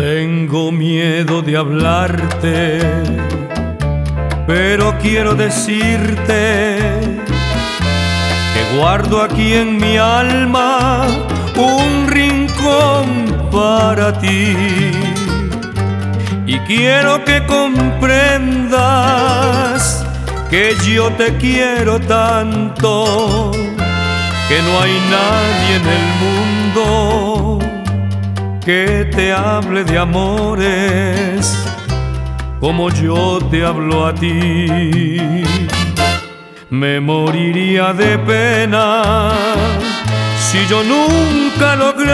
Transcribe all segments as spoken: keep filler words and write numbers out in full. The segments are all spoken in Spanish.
Tengo miedo de hablarte, pero quiero decirte que guardo aquí en mi alma un rincón para ti. Y quiero que comprendas que yo te quiero tanto, que no hay nadie en el mundo que te hable de amores como yo te hablo a ti. Me moriría de pena si yo nunca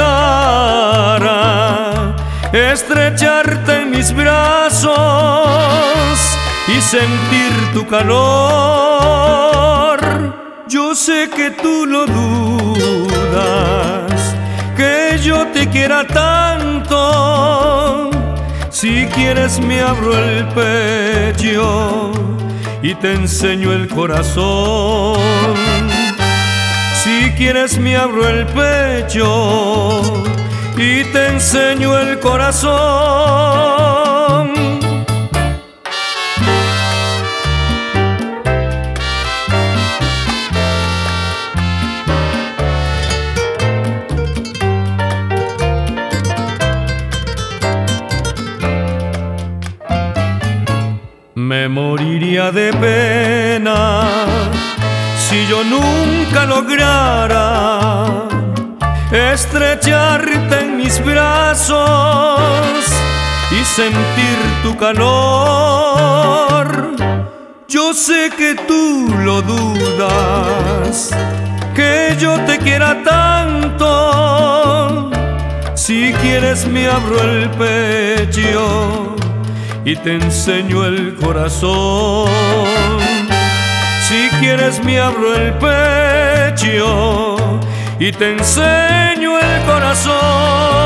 lograra estrecharte en mis brazos y sentir tu calor. Yo sé que tú lo dudas, que yo te quiera tanto. Si quieres me abro el pecho y te enseño el corazón. Si quieres me abro el pecho y te enseño el corazón. Me moriría de pena si yo nunca lograra estrecharte en mis brazos y sentir tu calor. Yo sé que tú lo dudas, que yo te quiera tanto. Si quieres me abro el pecho y te enseño el corazón. Si quieres me abro el pecho y te enseño el corazón.